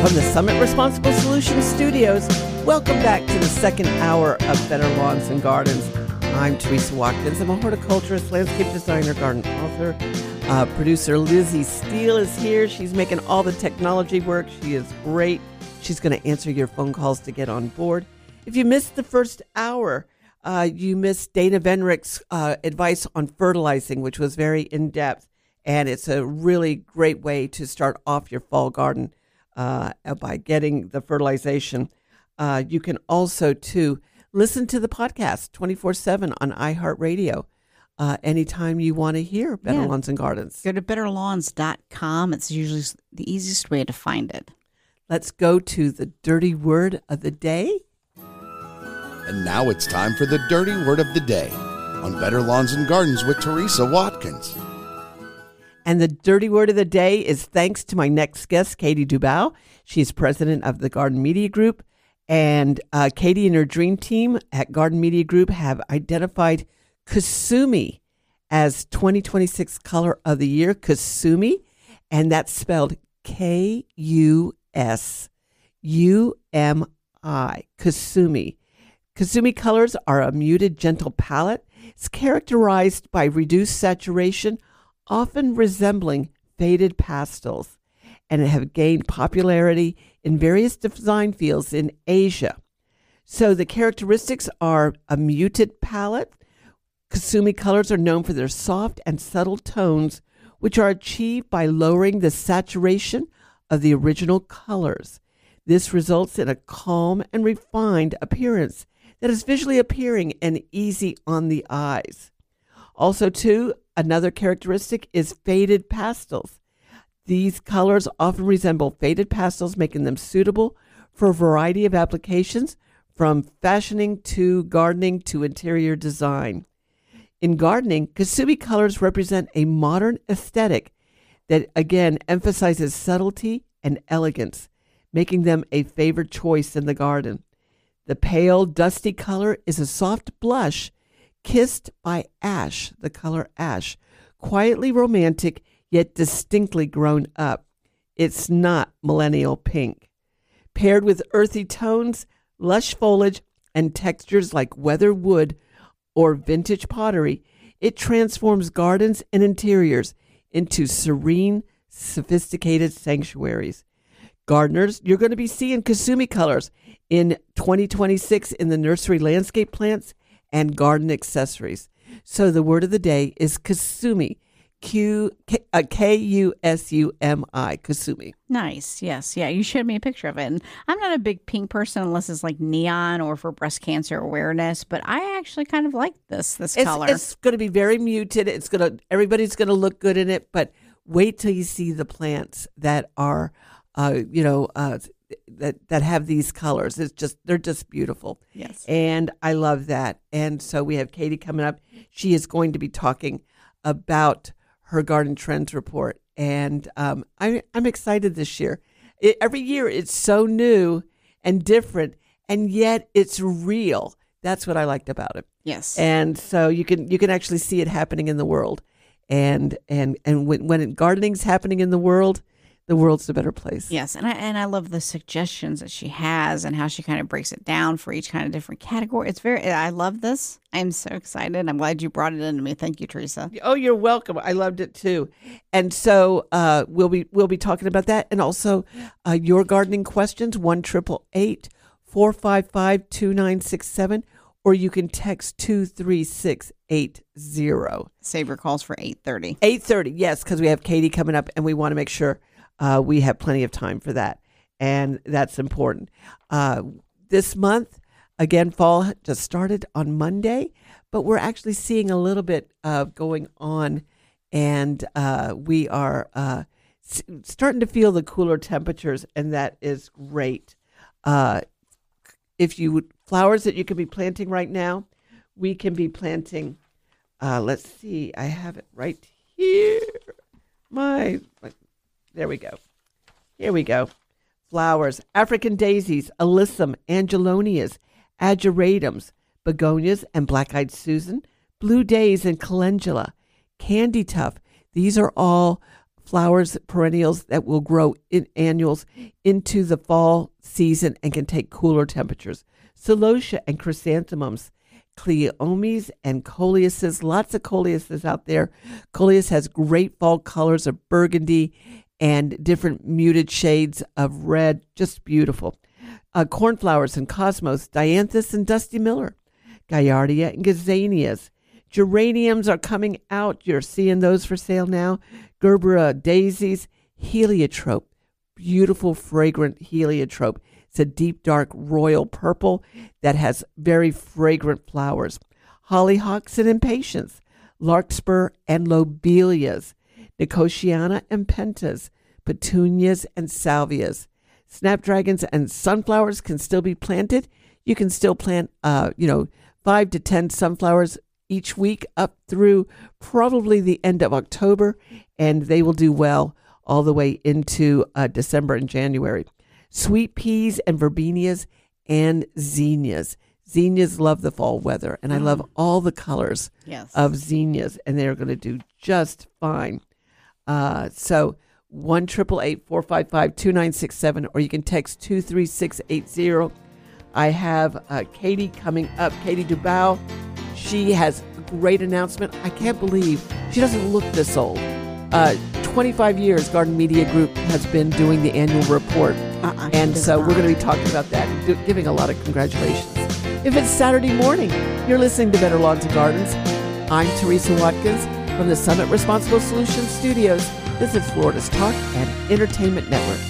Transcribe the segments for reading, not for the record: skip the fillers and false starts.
From the Summit Responsible Solutions Studios, welcome back to the second hour of Better Lawns and Gardens. I'm Teresa Watkins. I'm a horticulturist, landscape designer, garden author. Producer Lizzie Steele is here. She's making all the technology work. She is great. She's going to answer your phone calls to get on board. If you missed the first hour, you missed Dana Venrick's advice on fertilizing, which was very in-depth. And it's a really great way to start off your fall garden by getting the fertilization. You can also, too, listen to the podcast 24/7 on iHeartRadio anytime you want to hear Better Lawns and Gardens. Go to betterlawns.com. It's usually the easiest way to find it. Let's go to the dirty word of the day. And now it's time for the dirty word of the day on Better Lawns and Gardens with Teresa Watkins. And the dirty word of the day is thanks to my next guest, Katie Dubow. She's president of the Garden Media Group. And Katie and her dream team at Garden Media Group have identified Kusumi as 2026 Color of the Year. Kusumi, and that's spelled Kusumi. Kusumi. Kusumi colors are a muted, gentle palette. It's characterized by reduced saturation, often resembling faded pastels, and have gained popularity in various design fields in Asia. So the characteristics are a muted palette. Kusumi colors are known for their soft and subtle tones, which are achieved by lowering the saturation of the original colors. This results in a calm and refined appearance that is visually appealing and easy on the eyes. Also, too, another characteristic is faded pastels. These colors often resemble faded pastels, making them suitable for a variety of applications, from fashioning to gardening to interior design. In gardening, Kusumi colors represent a modern aesthetic that, again, emphasizes subtlety and elegance, making them a favored choice in the garden. The pale, dusty color is a soft blush kissed by ash, the color ash, quietly romantic, yet distinctly grown up. It's not millennial pink. Paired with earthy tones, lush foliage, and textures like weathered wood or vintage pottery, it transforms gardens and interiors into serene, sophisticated sanctuaries. Gardeners, you're going to be seeing Kusumi colors in 2026 in the nursery landscape plants and garden accessories. So the word of the day is Kusumi, Kusumi, Kusumi. Nice. Yes. Yeah. You showed me a picture of it. And I'm not a big pink person unless it's like neon or for breast cancer awareness, but I actually kind of like this color. It's going to be very muted. Everybody's going to look good in it, but wait till you see the plants that are, that have these colors. They're just beautiful. Yes. And I love that. And so we have Katie coming up. She is going to be talking about her garden trends report. And I'm excited this year. Every year it's so new and different, and yet it's real. That's what I liked about it. Yes. And so you can actually see it happening in the world. And when gardening's happening in the world's a better place. Yes, and I love the suggestions that she has and how she kind of breaks it down for each kind of different category. I love this. I'm so excited. I'm glad you brought it into me. Thank you, Teresa. Oh, you're welcome. I loved it too. And so we'll be talking about that, and also your gardening questions 1-888-455-2967, or you can text 23680. Save your calls for 8:30. 8:30, yes, because we have Katie coming up, and we want to make sure we have plenty of time for that, and that's important. This month, again, fall just started on Monday, but we're actually seeing a little bit of going on, and we are starting to feel the cooler temperatures, and that is great. Flowers that you can be planting right now, we can be planting, let's see, I have it right here. There we go. Here we go. Flowers, African daisies, alyssum, angelonias, ageratums, begonias and black-eyed Susan, blue days and calendula, candy tuft. These are all flowers, perennials that will grow in annuals into the fall season and can take cooler temperatures. Celosia and chrysanthemums, cleomes and coleuses, lots of coleuses out there. Coleus has great fall colors of burgundy and different muted shades of red, just beautiful. Cornflowers and cosmos, dianthus and dusty miller, gaillardia and gazanias. Geraniums are coming out. You're seeing those for sale now. Gerbera daisies, heliotrope, beautiful fragrant heliotrope. It's a deep dark royal purple that has very fragrant flowers. Hollyhocks and impatiens, larkspur and lobelias, nicotiana and pentas, petunias and salvias. Snapdragons and sunflowers can still be planted. You can still plant, 5 to 10 sunflowers each week up through probably the end of October, and they will do well all the way into December and January. Sweet peas and verbenias and zinnias. Zinnias love the fall weather, and I love all the colors of zinnias, and they're going to do just fine. So 1-888-455-2967, or you can text 23680. I have Katie coming up, Katie Dubow. She has a great announcement. I can't believe she doesn't look this old. 25 years Garden Media Group has been doing the annual report. And so we're going to be talking about that, giving a lot of congratulations. If it's Saturday morning, you're listening to Better Lawns and Gardens. I'm Teresa Watkins from the Summit Responsible Solutions Studios. This is Florida's Talk and Entertainment Network.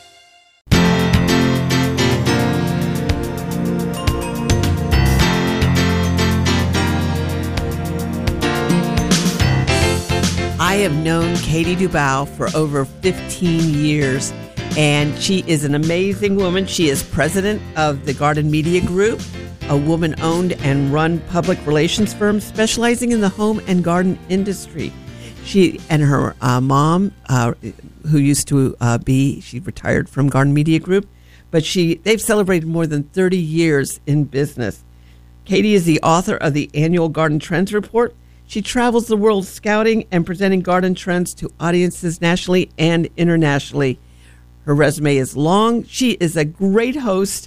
I have known Katie Dubow for over 15 years, and she is an amazing woman. She is president of the Garden Media Group, a woman-owned and run public relations firm specializing in the home and garden industry. She and her mom, who used to she retired from Garden Media Group, but they've celebrated more than 30 years in business. Katie is the author of the annual Garden Trends Report. She travels the world scouting and presenting garden trends to audiences nationally and internationally. Her resume is long. She is a great host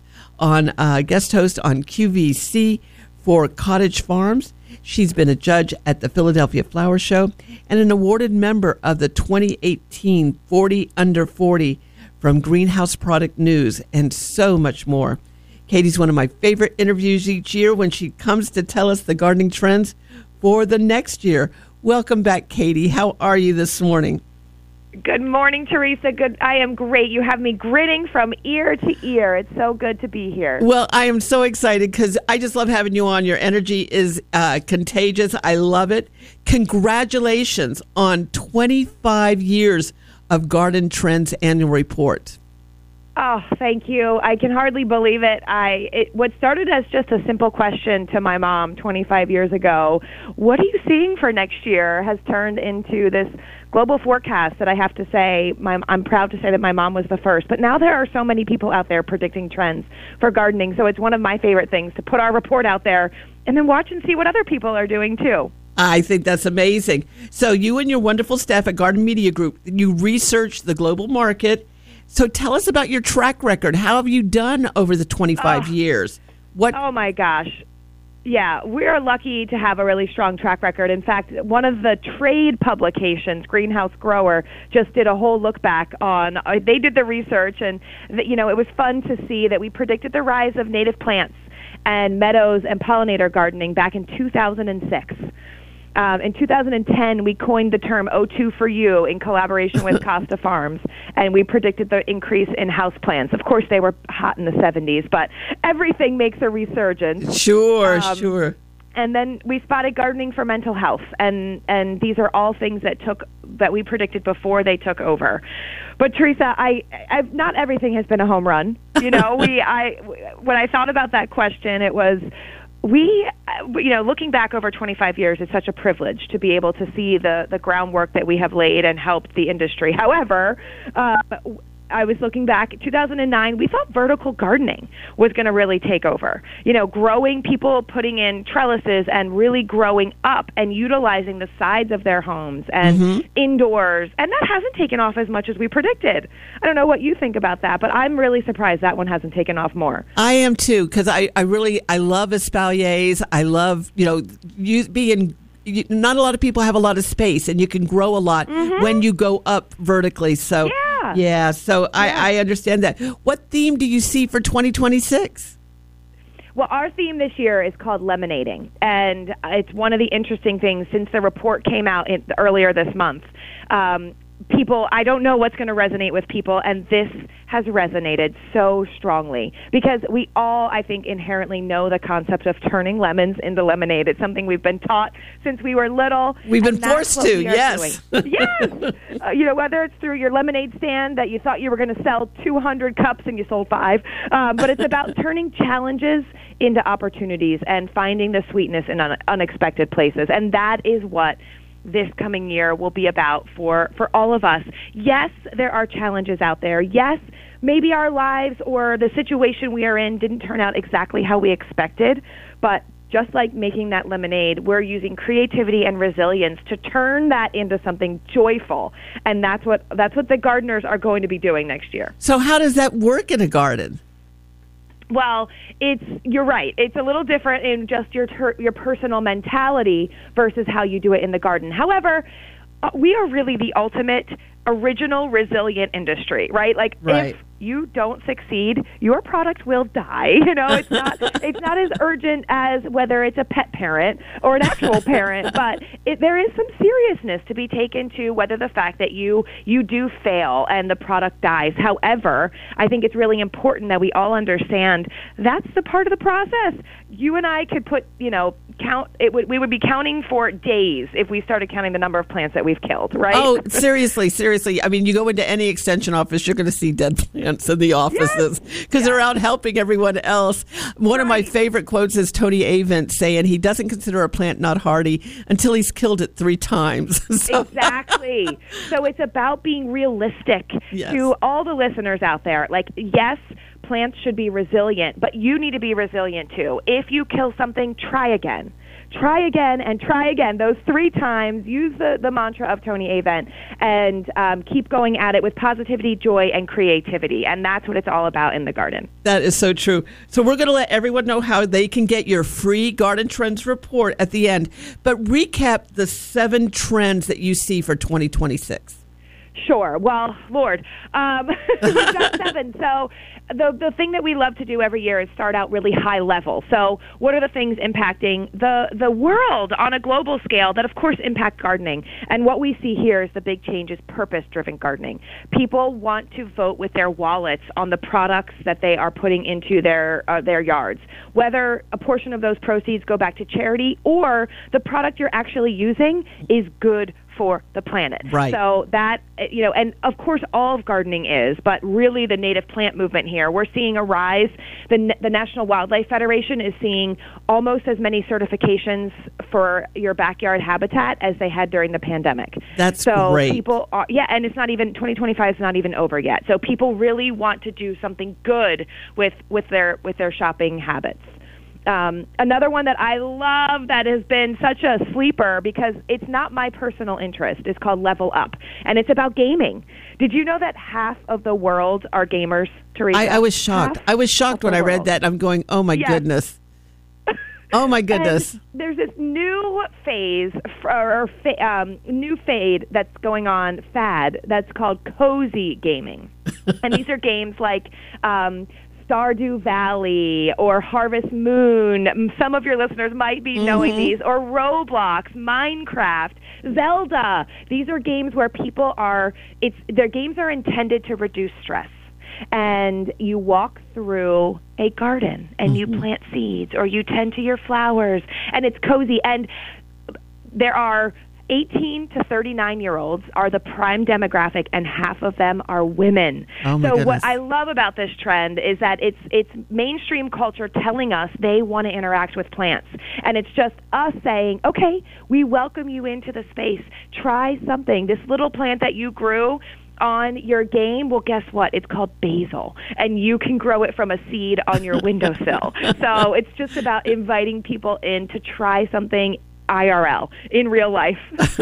guest host on QVC for Cottage Farms. She's been a judge at the Philadelphia Flower Show and an awarded member of the 2018 40 Under 40 from Greenhouse Product News, and so much more. Katie's one of my favorite interviews each year when she comes to tell us the gardening trends for the next year. Welcome back, Katie. How are you this morning? Good morning, Teresa. Good. I am great. You have me grinning from ear to ear. It's so good to be here. Well, I am so excited because I just love having you on. Your energy is contagious. I love it. Congratulations on 25 years of Garden Trends Annual Report. Oh, thank you. I can hardly believe it. What started as just a simple question to my mom 25 years ago, what are you seeing for next year, has turned into this global forecast that I have to say, I'm proud to say that my mom was the first. But now there are so many people out there predicting trends for gardening, so it's one of my favorite things to put our report out there and then watch and see what other people are doing too. I think that's amazing. So you and your wonderful staff at Garden Media Group, you research the global market. So tell us about your track record. How have you done over the 25 years? Oh, my gosh. Yeah, we're lucky to have a really strong track record. In fact, one of the trade publications, Greenhouse Grower, just did a whole look back on, they did the research, and it was fun to see that we predicted the rise of native plants and meadows and pollinator gardening back in 2006. In 2010, we coined the term O2 for You in collaboration with Costa Farms, and we predicted the increase in houseplants. Of course, they were hot in the 70s, but everything makes a resurgence. Sure. And then we spotted gardening for mental health, and these are all things that we predicted before they took over. But Teresa, I've not everything has been a home run. When I thought about that question, it was. Looking back over 25 years, it's such a privilege to be able to see the groundwork that we have laid and helped the industry. However, I was looking back, 2009, we thought vertical gardening was going to really take over. Growing, people putting in trellises and really growing up and utilizing the sides of their homes and indoors. And that hasn't taken off as much as we predicted. I don't know what you think about that, but I'm really surprised that one hasn't taken off more. I am too, because I love espaliers. I love, not a lot of people have a lot of space, and you can grow a lot when you go up vertically. So I understand that. What theme do you see for 2026? Well, our theme this year is called lemonading, and it's one of the interesting things since the report came out earlier this month. People, I don't know what's going to resonate with people, and this has resonated so strongly because we all, I think, inherently know the concept of turning lemons into lemonade. It's something we've been taught since we were little. We've been forced to, yes. Yes. Whether it's through your lemonade stand that you thought you were going to sell 200 cups and you sold 5, but it's about turning challenges into opportunities and finding the sweetness in unexpected places, and that is what this coming year will be about for all of us. Yes, there are challenges out there. Yes, maybe our lives or the situation we are in didn't turn out exactly how we expected, but just like making that lemonade, we're using creativity and resilience to turn that into something joyful. And that's what the gardeners are going to be doing next year. So how does that work in a garden? Well, you're right. It's a little different in just your personal mentality versus how you do it in the garden. However, we are really the ultimate original resilient industry, right? Like if you don't succeed, your product will die. It's not as urgent as whether it's a pet parent or an actual parent, but there is some seriousness to be taken to whether the fact that you do fail and the product dies. However, I think it's really important that we all understand that's the part of the process. You and I could put, we would be counting for days if we started counting the number of plants that we've killed, right? Oh, seriously. I mean, you go into any extension office, you're going to see dead plants in the offices because they're out helping everyone else. One of my favorite quotes is Tony Avent saying he doesn't consider a plant not hardy until he's killed it 3 times. Exactly. So it's about being realistic to all the listeners out there. Like, yes, plants should be resilient, but you need to be resilient too. If you kill something, try again. Try again and try again. Those 3 times, use the mantra of Tony Avent and keep going at it with positivity, joy, and creativity. And that's what it's all about in the garden. That is so true. So we're going to let everyone know how they can get your free Garden Trends report at the end. But recap the 7 trends that you see for 2026. Sure. Well, Lord, we've got 7. So the thing that we love to do every year is start out really high level. So what are the things impacting the world on a global scale that, of course, impact gardening? And what we see here is the big change is purpose-driven gardening. People want to vote with their wallets on the products that they are putting into their yards, whether a portion of those proceeds go back to charity or the product you're actually using is good for the planet. Right. So that, and of course all of gardening is, but really the native plant movement here, we're seeing a rise. The National Wildlife Federation is seeing almost as many certifications for your backyard habitat as they had during the pandemic. That's so great. People are, and it's not even, 2025 is not even over yet. So people really want to do something good with their shopping habits. Another one that I love that has been such a sleeper because it's not my personal interest is called Level Up, and it's about gaming. Did you know that half of the world are gamers, Teresa? I was shocked. I was shocked when I read that. I'm going, oh my goodness. Oh my goodness. And there's this new phase new fad that's going on, fad, that's called cozy gaming. And these are games like Stardew Valley or Harvest Moon. Some of your listeners might be knowing these, or Roblox, Minecraft, Zelda. These are games where their games are intended to reduce stress. And you walk through a garden and you plant seeds or you tend to your flowers, and it's cozy. And there are 18 to 39-year-olds are the prime demographic, and half of them are women. Oh my goodness. What I love about this trend is that it's mainstream culture telling us they want to interact with plants. And it's just us saying, okay, we welcome you into the space. Try something. This little plant that you grew, on your game, well, guess what? It's called basil, and you can grow it from a seed on your windowsill. So it's just about inviting people in to try something IRL, in real life.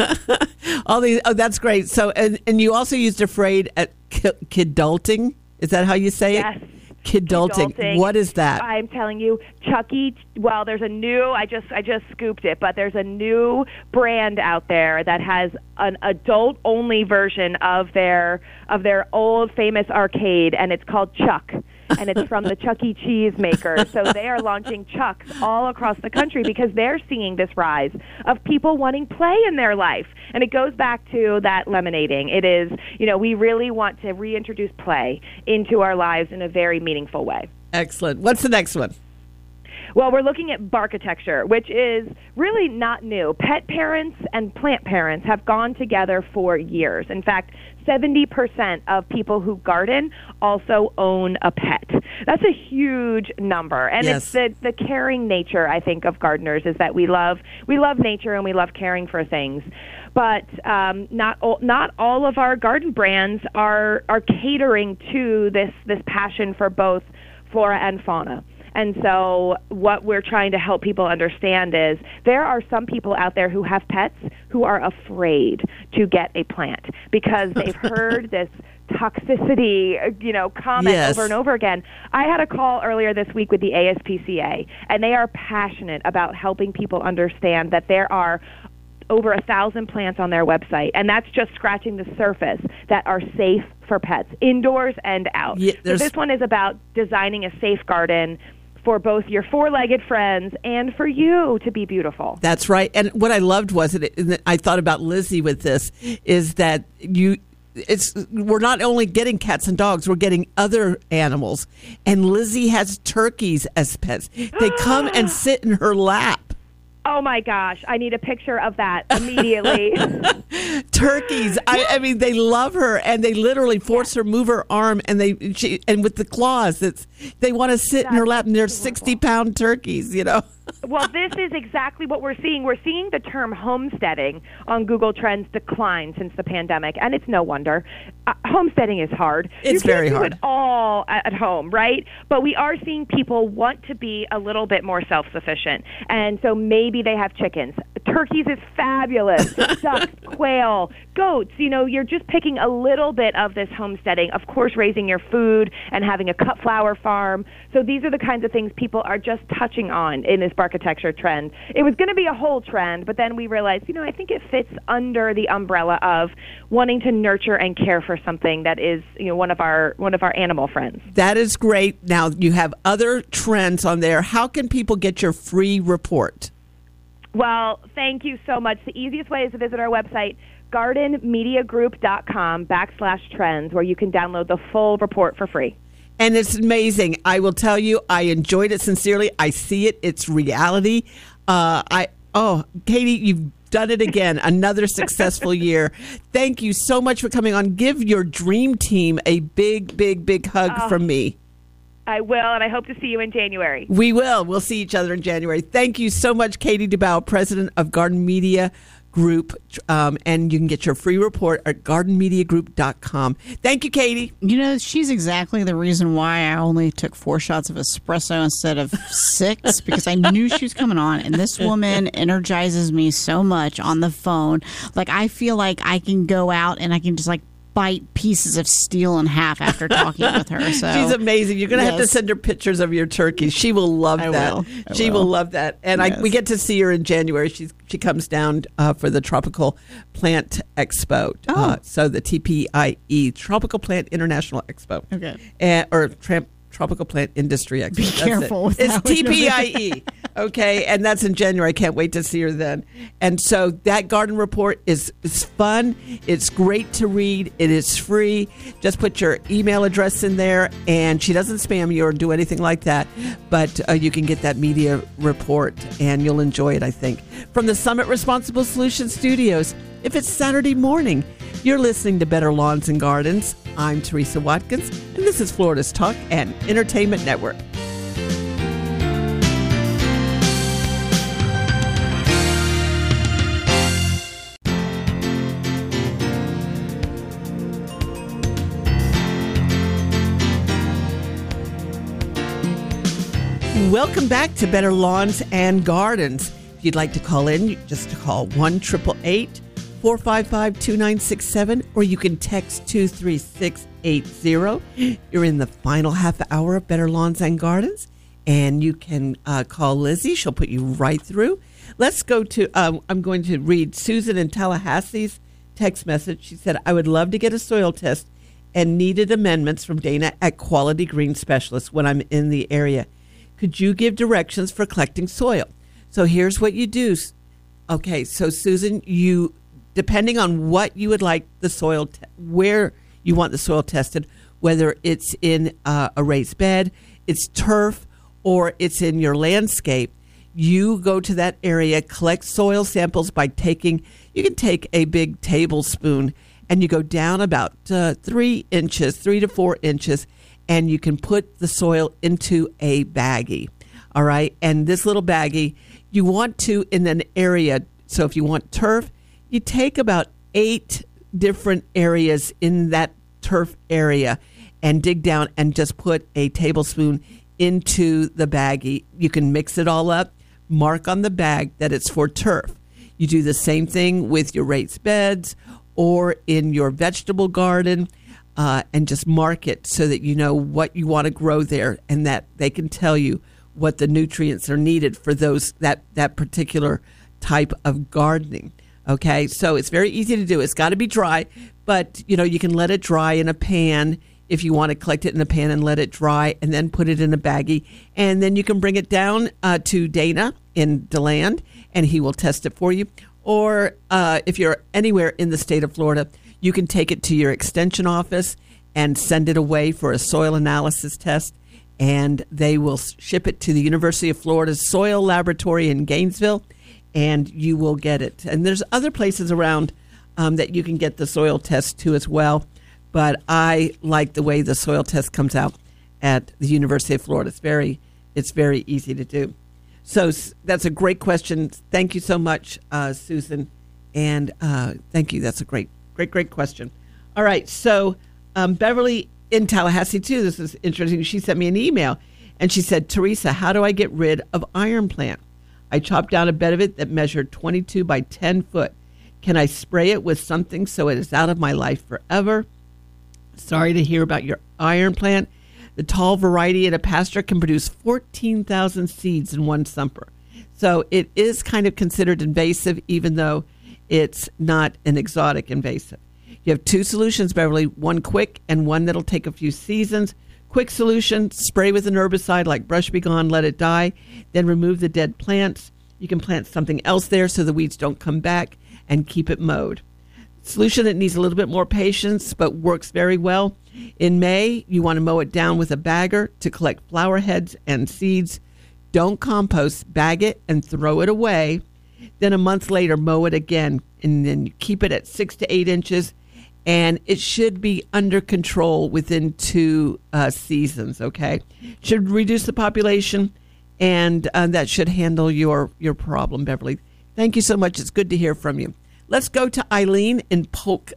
That's great. So, and you also used a phrase at kidulting. Is that how you say it? Yes. Kidulting. What is that? I'm telling you, well, there's a new, I just scooped it, but there's a new brand out there that has an adult only version of their old famous arcade, and it's called Chuck. And it's from the Chuck E. Cheese maker. So they are launching Chucks all across the country because they're seeing this rise of people wanting play in their life. And it goes back to that lemonading. It is, we really want to reintroduce play into our lives in a very meaningful way. Excellent. What's the next one? Well, we're looking at barkitecture, which is really not new. Pet parents and plant parents have gone together for years. In fact, 70% of people who garden also own a pet. That's a huge number. And yes. It's the caring nature, I think, of gardeners is that we love nature and we love caring for things. But not all of our garden brands are catering to this passion for both flora and fauna. And so what we're trying to help people understand is there are some people out there who have pets who are afraid to get a plant because they've heard this toxicity, comment yes. over and over again. I had a call earlier this week with the ASPCA, and they are passionate about helping people understand that there are over 1,000 plants on their website, and that's just scratching the surface, that are safe for pets, indoors and out. Yeah, so this one is about designing a safe garden for both your four-legged friends and for you to be beautiful. That's right. And what I loved was I thought about Lizzie with this, is that we're not only getting cats and dogs, we're getting other animals. And Lizzie has turkeys as pets. They come and sit in her lap. Oh, my gosh. I need a picture of that immediately. Turkeys. I mean, they love her, and they literally force her move her arm, and with the claws, they want to sit in her lap, and they're 60-pound turkeys, Well, this is exactly what we're seeing. We're seeing the term homesteading on Google Trends decline since the pandemic, and it's no wonder. Homesteading is hard. It's very hard. You can't do it all at home, right? But we are seeing people want to be a little bit more self-sufficient, and so maybe they have chickens. Turkeys is fabulous. Ducks, quail, goats. You're just picking a little bit of this homesteading. Of course, raising your food and having a cut flower farm. So these are the kinds of things people are just touching on in this barkitecture trend. It was going to be a whole trend, but then we realized, I think it fits under the umbrella of wanting to nurture and care for something that is, one of our animal friends. That is great. Now, you have other trends on there. How can people get your free report? Well, thank you so much. The easiest way is to visit our website, gardenmediagroup.com/trends, where you can download the full report for free. And it's amazing. I will tell you, I enjoyed it sincerely. I see it. It's reality. Katie, you've done it again. Another successful year. Thank you so much for coming on. Give your dream team a big, big, big hug from me. I will, and I hope to see you in January. We will. We'll see each other in January. Thank you so much, Katie DuBois, president of Garden Media Group. And you can get your free report at gardenmediagroup.com. Thank you, Katie. She's exactly the reason why I only took 4 shots of espresso instead of 6, because I knew she was coming on. And this woman energizes me so much on the phone. Like, I feel like I can go out and I can just bite pieces of steel in half after talking with her. So she's amazing. You're going to have to send her pictures of your turkeys. She will love that. She will love that. And we get to see her in January. She comes down for the Tropical Plant Expo. So the TPIE, Tropical Plant International Expo. Okay. Or Tropical Plant Industry Expo. Be careful with It's that. TPIE. Okay, and that's in January. I can't wait to see her then. And so that garden report is fun. It's great to read. It is free. Just put your email address in there, and she doesn't spam you or do anything like that. But you can get that media report, and you'll enjoy it, I think. From the Summit Responsible Solutions Studios, if it's Saturday morning, you're listening to Better Lawns and Gardens. I'm Teresa Watkins, and this is Florida's Talk and Entertainment Network. Welcome back to Better Lawns and Gardens. If you'd like to call in, just to call 1-888-455-2967, or you can text 23680. You're in the final half hour of Better Lawns and Gardens, and you can call Lizzie. She'll put you right through. Let's go to, I'm going to read Susan in Tallahassee's text message. She said, I would love to get a soil test and needed amendments from Dana at Quality Green Specialist when I'm in the area. Could you give directions for collecting soil? So here's what you do. Okay, so Susan, you, depending on what you would like the soil, where you want the soil tested, whether it's in a raised bed, it's turf, or it's in your landscape, you go to that area, collect soil samples by you can take a big tablespoon and you go down about 3 to 4 inches, and you can put the soil into a baggie. All right. And this little baggie, you want to, in an area, so if you want turf, you take about 8 different areas in that turf area and dig down and just put a tablespoon into the baggie. You can mix it all up, mark on the bag that it's for turf. You do the same thing with your raised beds or in your vegetable garden, and just mark it so that you know what you want to grow there, and that they can tell you what the nutrients are needed for that particular type of gardening. Okay, so it's very easy to do. It's got to be dry, but you can let it dry in a pan if you want to collect it in a pan and let it dry, and then put it in a baggie, and then you can bring it down to Dana in DeLand, and he will test it for you. Or if you're anywhere in the state of Florida, you can take it to your extension office and send it away for a soil analysis test, and they will ship it to the University of Florida's Soil Laboratory in Gainesville, and you will get it. And there's other places around that you can get the soil test to as well, but I like the way the soil test comes out at the University of Florida. It's very easy to do. So that's a great question. Thank you so much, Susan, and thank you. That's a great question. All right, so Beverly in Tallahassee, too, this is interesting. She sent me an email, and she said, Teresa, how do I get rid of iron plant? I chopped down a bed of it that measured 22 by 10 foot. Can I spray it with something so it is out of my life forever? Sorry to hear about your iron plant. The tall variety in a pasture can produce 14,000 seeds in one summer. So it is kind of considered invasive, even though it's not an exotic invasive. You have 2 solutions, Beverly, one quick and one that'll take a few seasons. Quick solution, spray with an herbicide like Brush Be Gone, let it die, then remove the dead plants. You can plant something else there so the weeds don't come back, and keep it mowed. Solution that needs a little bit more patience but works very well. In May, you want to mow it down with a bagger to collect flower heads and seeds. Don't compost, bag it and throw it away. Then a month later, mow it again, and then keep it at 6 to 8 inches, and it should be under control within 2 seasons, okay? Should reduce the population, and that should handle your problem, Beverly. Thank you so much. It's good to hear from you. Let's go to Eileen in Polk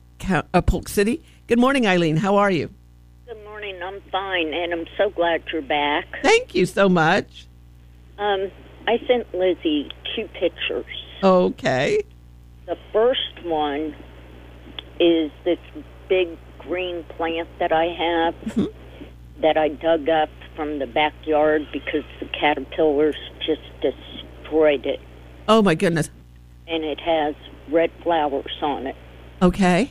City. Good morning, Eileen. How are you? Good morning. I'm fine, and I'm so glad you're back. Thank you so much. I sent Lizzie 2 pictures. Okay. The first one is this big green plant that I have that I dug up from the backyard because the caterpillars just destroyed it. Oh, my goodness. And it has red flowers on it. Okay.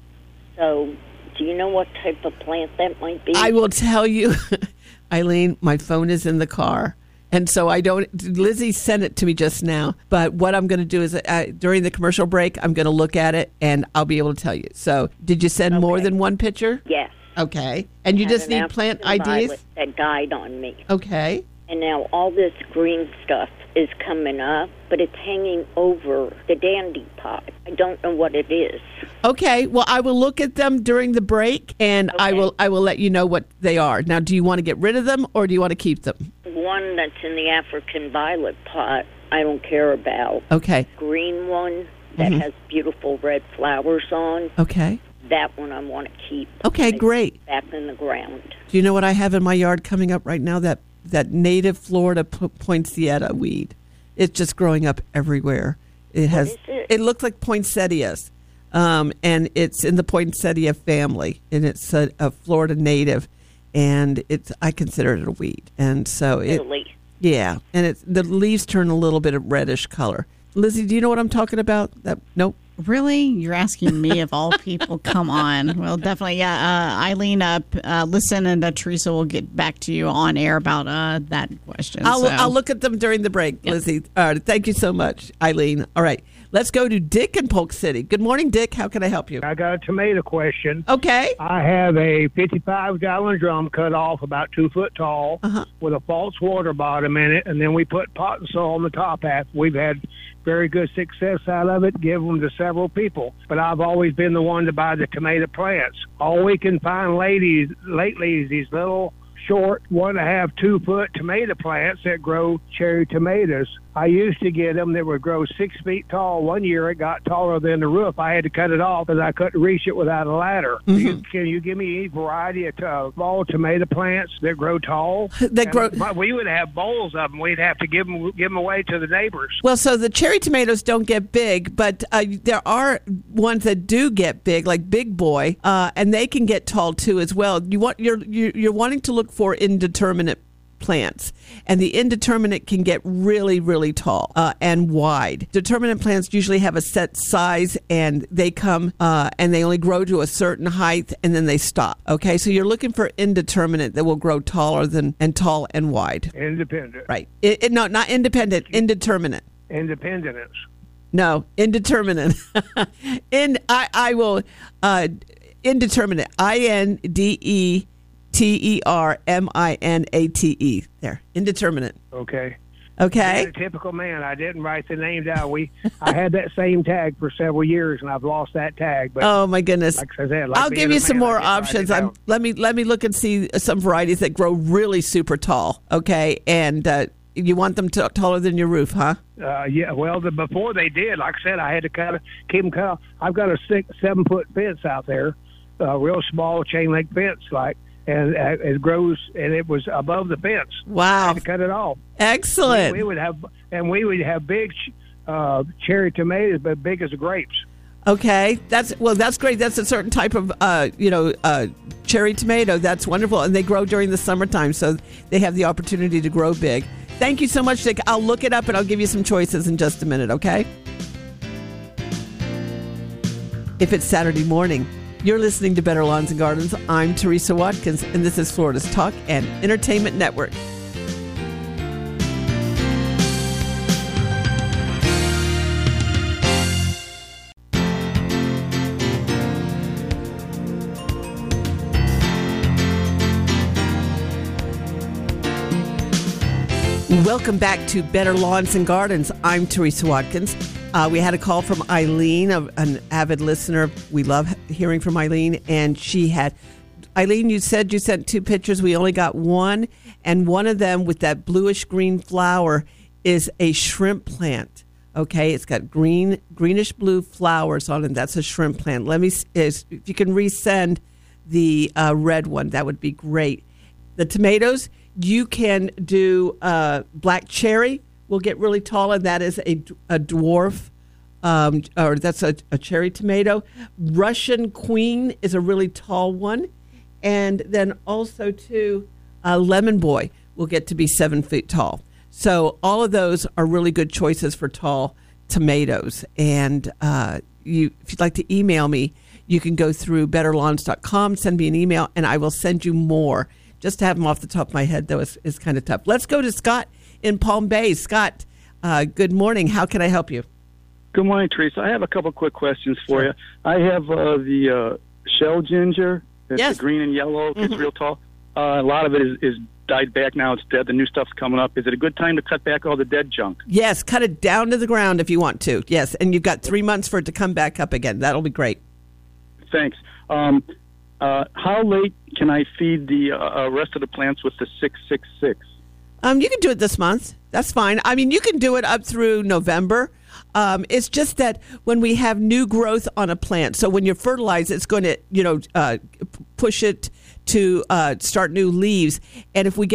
So, do you know what type of plant that might be? I will tell you, Eileen, my phone is in the car. And so Lizzie sent it to me just now. But what I'm going to do is during the commercial break, I'm going to look at it and I'll be able to tell you. So did you send more than one picture? Yes. Okay. And you just need plant IDs? That died on me. Okay. And now all this green stuff is coming up, but it's hanging over the dandy pot. I don't know what it is. Okay. Well, I will look at them during the break, and I will let you know what they are. Now, do you want to get rid of them, or do you want to keep them? One that's in the African violet pot, I don't care about. Okay. Green one that has beautiful red flowers on. Okay. That one I want to keep. Okay, great. Back in the ground. Do you know what I have in my yard coming up right now that that native Florida poinsettia weed. It's just growing up everywhere. It has. is it? It looks like poinsettias, and it's in the poinsettia family, and it's a Florida native, and I consider it a weed, and so Really? yeah, and the leaves turn a little bit of reddish color. Lizzie, do you know what I'm talking about? Nope. Really? You're asking me of all people? Come on. Well, definitely. Yeah. Eileen, listen, and Teresa will get back to you on air about that question. I'll look at them during the break, Lizzie. All right. Thank you so much, Eileen. All right. Let's go to Dick in Polk City. Good morning, Dick. How can I help you? I got a tomato question. Okay. I have a 55-gallon drum cut off about 2 foot tall with a false water bottom in it, and then we put pot and soil on the top half. We've had very good success out of it, give them to several people. But I've always been the one to buy the tomato plants. All we can find lately is these little short 1.5, 2 foot tomato plants that grow cherry tomatoes. I used to get them that would grow 6 feet tall. One year it got taller than the roof. I had to cut it off because I couldn't reach it without a ladder. Can you give me any variety of small tomato plants that grow tall? We would have bowls of them. We'd have to give them away to the neighbors. Well, so the cherry tomatoes don't get big, but there are ones that do get big, like Big Boy, and they can get tall too as well. You're wanting to look for indeterminate plants, and the indeterminate can get really, really tall and wide. Determinate plants usually have a set size, and they come and they only grow to a certain height, and then they stop. Okay, so you're looking for indeterminate that will grow taller and tall and wide. Independent. Right. No, not independent. Indeterminate. Independence. No, indeterminate. I will indeterminate. INDETERMINATE. There, indeterminate. Okay. Okay. I'm a typical man. I didn't write the name down. I had that same tag for several years, and I've lost that tag. But oh my goodness! Like I said, I'll give you some more options. Let me look and see some varieties that grow really super tall. Okay, and you want them taller than your roof, huh? Yeah. Well, before they did, like I said, I had to keep them cut off. I've got a 6-7 foot fence out there, real small chain link fence, and it grows, and it was above the fence. Wow! I had to cut it off. Excellent. We would have big cherry tomatoes, but big as grapes. Okay, that's great. That's a certain type of cherry tomato. That's wonderful, and they grow during the summertime, so they have the opportunity to grow big. Thank you so much, Dick. I'll look it up and I'll give you some choices in just a minute. Okay. If it's Saturday morning, you're listening to Better Lawns and Gardens. I'm Teresa Watkins, and this is Florida's Talk and Entertainment Network. Welcome back to Better Lawns and Gardens. I'm Teresa Watkins. We had a call from Eileen, an avid listener. We love hearing from Eileen. And Eileen, you said you sent 2 pictures. We only got one. And one of them with that bluish green flower is a shrimp plant. Okay, it's got greenish blue flowers on it. That's a shrimp plant. If you can resend the red one, that would be great. The tomatoes, you can do black cherry. Will get really tall, and that is a dwarf, or that's a cherry tomato. Russian Queen is a really tall one, and then also too, Lemon Boy will get to be 7 feet tall. So all of those are really good choices for tall tomatoes. And if you'd like to email me, you can go through betterlawns.com, send me an email, and I will send you more. Just to have them off the top of my head, though, is kind of tough. Let's go to Scott in Palm Bay. Scott, good morning. How can I help you? Good morning, Teresa. I have a couple quick questions for you. I have the shell ginger. It's green and yellow. It's real tall. A lot of it is died back now. It's dead. The new stuff's coming up. Is it a good time to cut back all the dead junk? Yes, cut it down to the ground if you want to. Yes, and you've got 3 months for it to come back up again. That'll be great. Thanks. How late can I feed the rest of the plants with the 666? You can do it this month. That's fine. I mean, you can do it up through November. It's just that when we have new growth on a plant, so when you fertilize, it's going to, push it to start new leaves. And if we get a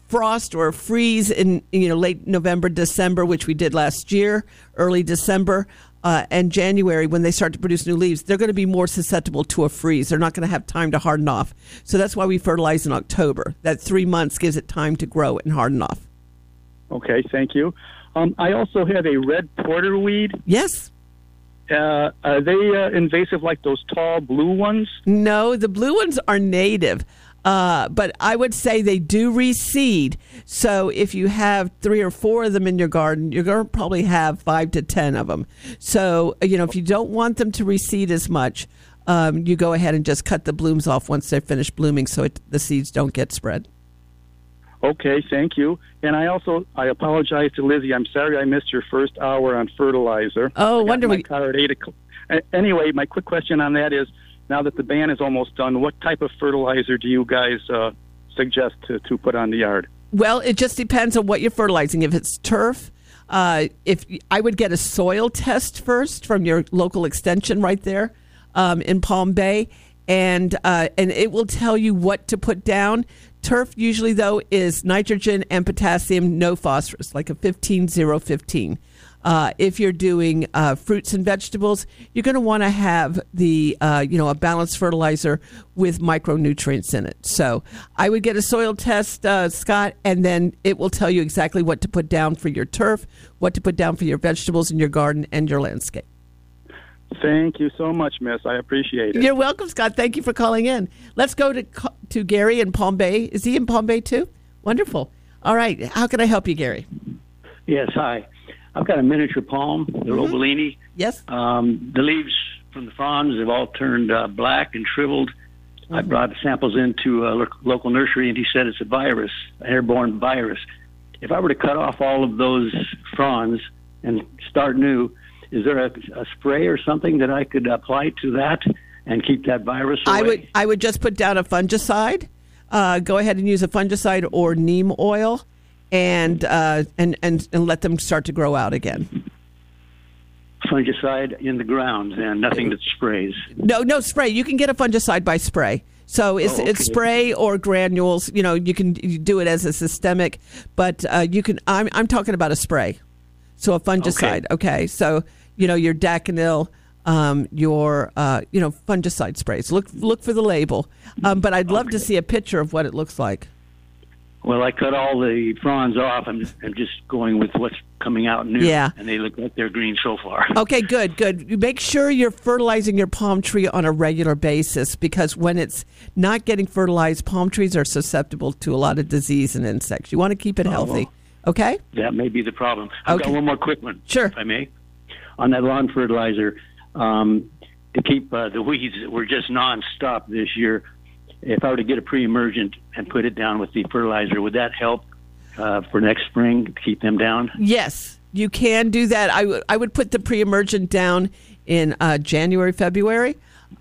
frost or a freeze in late November, December, which we did last year, early December, and January, when they start to produce new leaves, they're going to be more susceptible to a freeze. They're not going to have time to harden off. So that's why we fertilize in October. That 3 months gives it time to grow and harden off. Okay, thank you. I also have a red porterweed. Yes. Are they invasive like those tall blue ones? No, the blue ones are native. But I would say they do reseed. So if you have 3 or 4 of them in your garden, you're going to probably have 5 to 10 of them. So, if you don't want them to reseed as much, you go ahead and just cut the blooms off once they're finished blooming so the seeds don't get spread. Okay, thank you. And I apologize to Lizzie. I'm sorry I missed your first hour on fertilizer. Oh, wonderful. Anyway, my quick question on that is, now that the ban is almost done, what type of fertilizer do you guys suggest to put on the yard? Well, it just depends on what you're fertilizing. If it's turf, if I would get a soil test first from your local extension right there in Palm Bay, and it will tell you what to put down. Turf usually, though, is nitrogen and potassium, no phosphorus, like a 15-0-15. If you're doing fruits and vegetables, you're going to want to have a balanced fertilizer with micronutrients in it. So I would get a soil test, Scott, and then it will tell you exactly what to put down for your turf, what to put down for your vegetables in your garden and your landscape. Thank you so much, Miss. I appreciate it. You're welcome, Scott. Thank you for calling in. Let's go to Gary in Palm Bay. Is he in Palm Bay too? Wonderful. All right. How can I help you, Gary? Yes, hi. I've got a miniature palm, the Robolini. Yes. The leaves from the fronds have all turned black and shriveled. I brought samples into a local nursery, and he said it's a virus, an airborne virus. If I were to cut off all of those fronds and start new, is there a spray or something that I could apply to that and keep that virus away? I would just put down a fungicide. Go ahead and use a fungicide or neem oil, and let them start to grow out again. Fungicide in the ground and nothing that sprays. No spray. You can get a fungicide by spray. So it's spray or granules. You can do it as a systemic, but you can. I'm talking about a spray. So a fungicide. Okay. So your Daconil, your fungicide sprays. Look for the label. But I'd love to see a picture of what it looks like. Well, I cut all the fronds off. I'm just going with what's coming out new. Yeah. And they look like they're green so far. Okay, good. You make sure you're fertilizing your palm tree on a regular basis, because when it's not getting fertilized, palm trees are susceptible to a lot of disease and insects. You want to keep it healthy. Okay? That may be the problem. I've got one more quick one, sure, if I may. On that lawn fertilizer, to keep the weeds that were just nonstop this year, if I were to get a pre-emergent and put it down with the fertilizer, would that help for next spring to keep them down? Yes, you can do that. I would put the pre-emergent down in January, February.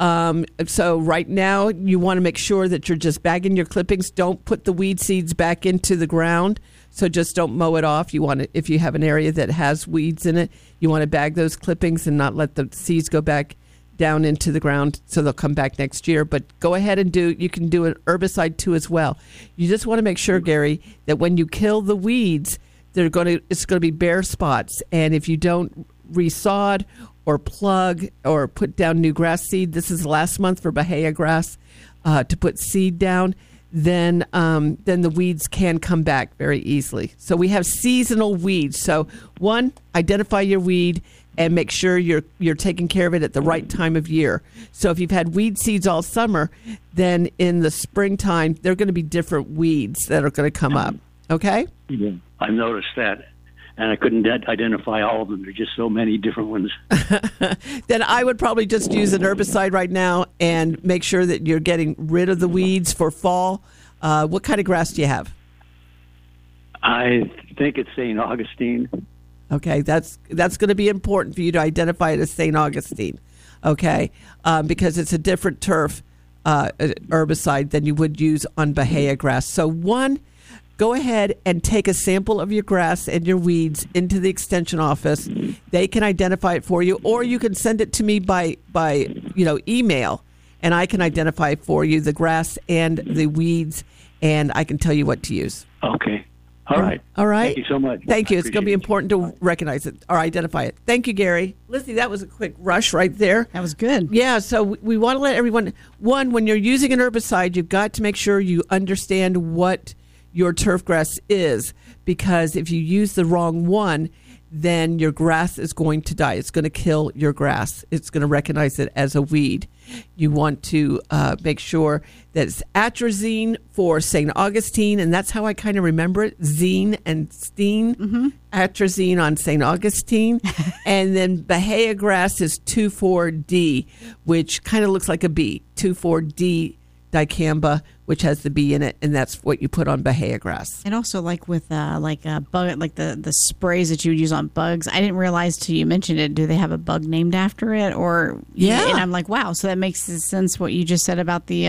So right now, you want to make sure that you're just bagging your clippings. Don't put the weed seeds back into the ground. So just don't mow it off. You want to, if you have an area that has weeds in it, you want to bag those clippings and not let the seeds go back down into the ground, so they'll come back next year. But go ahead and you can do an herbicide too as well. You just want to make sure, Gary, that when you kill the weeds, it's going to be bare spots. And if you don't resod or plug or put down new grass seed, this is last month for Bahia grass, to put seed down, then the weeds can come back very easily. So we have seasonal weeds. So one, identify your weed and make sure you're taking care of it at the right time of year. So if you've had weed seeds all summer, then in the springtime, there are going to be different weeds that are going to come up. Okay? Yeah, I've noticed that. And I couldn't identify all of them. There's just so many different ones. Then I would probably just use an herbicide right now and make sure that you're getting rid of the weeds for fall. What kind of grass do you have? I think it's St. Augustine. Okay, that's going to be important for you to identify it as St. Augustine, okay, because it's a different turf herbicide than you would use on Bahia grass. So one, go ahead and take a sample of your grass and your weeds into the extension office. They can identify it for you, or you can send it to me by email, and I can identify it for you, the grass and the weeds, and I can tell you what to use. Okay. All right. All right. Thank you so much. Thank you. It's going to be important to recognize it or identify it. Thank you, Gary. Lizzie, that was a quick rush right there. That was good. Yeah, so we want to let everyone, when you're using an herbicide, you've got to make sure you understand what your turf grass is, because if you use the wrong one, then your grass is going to die. It's going to kill your grass. It's going to recognize it as a weed. You want to make sure that it's atrazine for St. Augustine, and that's how I kind of remember it, zine and steen. Mm-hmm. Atrazine on St. Augustine. And then Bahia grass is 2,4-D, which kind of looks like a bee, 2,4-D dicamba, which has the bee in it, and that's what you put on Bahia grass. And also, like with bug, like the sprays that you would use on bugs. I didn't realize till you mentioned it. Do they have a bug named after it? Or yeah, and I'm like, wow. So that makes sense what you just said about the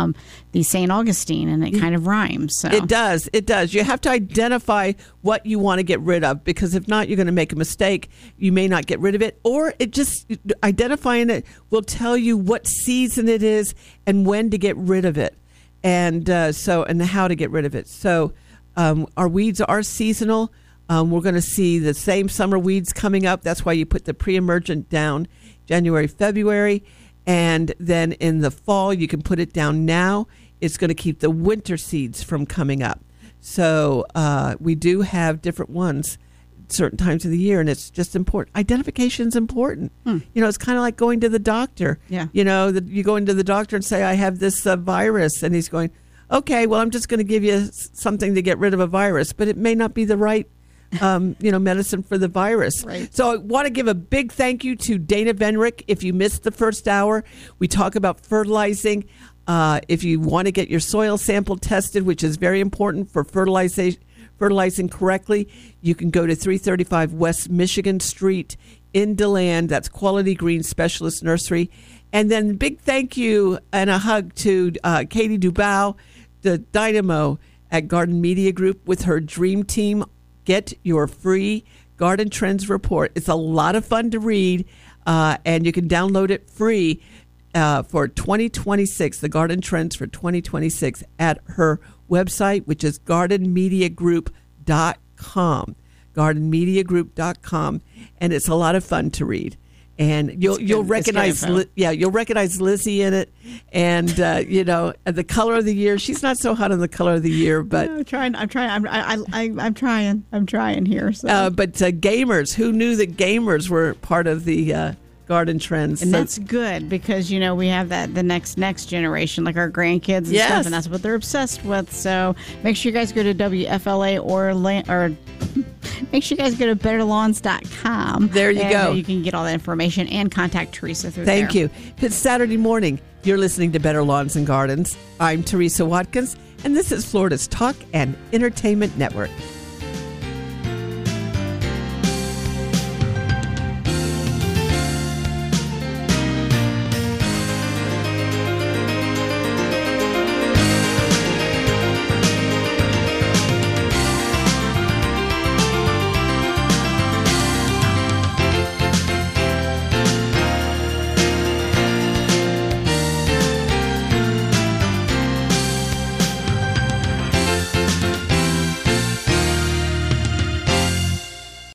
St. Augustine, and it kind of rhymes. So it does. It does. You have to identify what you want to get rid of, because if not, you're going to make a mistake. You may not get rid of it, or it just identifying it will tell you what season it is and when to get rid of it. And and how to get rid of it. So our weeds are seasonal. We're going to see the same summer weeds coming up. That's why you put the pre-emergent down January, February. And then in the fall, you can put it down now. It's going to keep the winter seeds from coming up. So we do have different ones certain times of the year, and it's just important. Identification is important. It's kind of like going to the doctor. Yeah. You go into the doctor and say, I have this virus, and he's going, okay, well, I'm just going to give you something to get rid of a virus, but it may not be the right medicine for the virus. Right. So I want to give a big thank you to Dana Venrick. If you missed the first hour, we talk about fertilizing. If you want to get your soil sample tested, which is very important for fertilizing correctly, you can go to 335 West Michigan Street in DeLand. That's Quality Green Specialist Nursery. And then big thank you and a hug to Katie Dubow, the dynamo at Garden Media Group with her dream team. Get your free Garden Trends report. It's a lot of fun to read, and you can download it free for 2026, the Garden Trends for 2026 at her website, which is gardenmediagroup.com. gardenmediagroup.com, and it's a lot of fun to read. And you'll recognize you'll recognize Lizzie in it, and the color of the year. She's not so hot on the color of the year, but I'm trying here. So. But gamers, who knew that gamers were part of the Garden Trends? And that's good, because we have the next generation, like our grandkids and stuff, and that's what they're obsessed with. So make sure you guys go to WFLA or make sure you guys go to betterlawns.com. There you go. You can get all that information and contact Teresa through Thank there. you. It's Saturday morning. You're listening to Better Lawns and Gardens. I'm Teresa Watkins, and this is Florida's Talk and Entertainment Network.